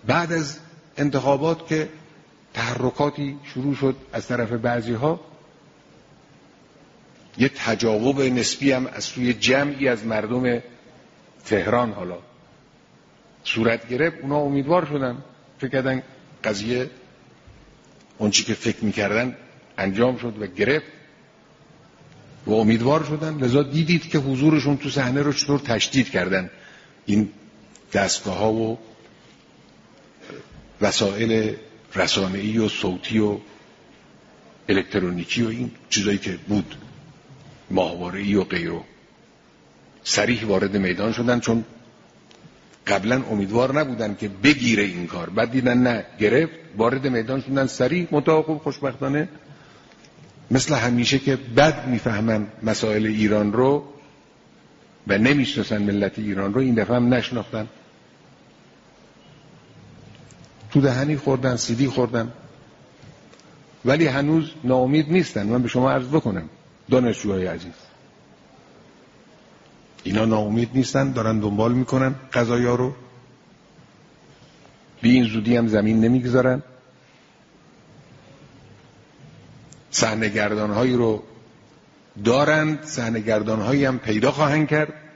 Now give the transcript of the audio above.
بعد از انتخابات که تحرکاتی شروع شد از طرف بعضی‌ها، یه تجاوب نسبی هم از سوی جمعی از مردم تهران حالا صورت گرفت. اونا امیدوار شدن، فکر کردن قضیه اون چی که فکر میکردن انجام شد و گرفت و امیدوار شدن. لذا دیدید که حضورشون تو صحنه رو چطور تشدید کردن این دستگاه ها و وسایل رسانه‌ای و صوتی و الکترونیکی و این چیزایی که بود، ماهواره‌ای و غیره، صریح وارد میدان شدن، چون قبلا امیدوار نبودن که بگیره این کار، بعد دیدن نه گرفت، وارد میدان شدن صریح. منتها خب خوشبختانه مثل همیشه که بد میفهمن مسائل ایران رو و نمیشناسن ملت ایران رو، این دفعه هم نشناختن، تو دهنی خوردن، سیدی خوردن، ولی هنوز ناامید نیستن. من به شما عرض بکنم دانشجوهای عزیز، اینا ناامید نیستن، دارن دنبال میکنن قضایا رو، بی این زودی هم زمین نمیگذارن. صحنه‌گردان‌هایی رو دارند، صحنه‌گردان‌هایی هم پیدا خواهند کرد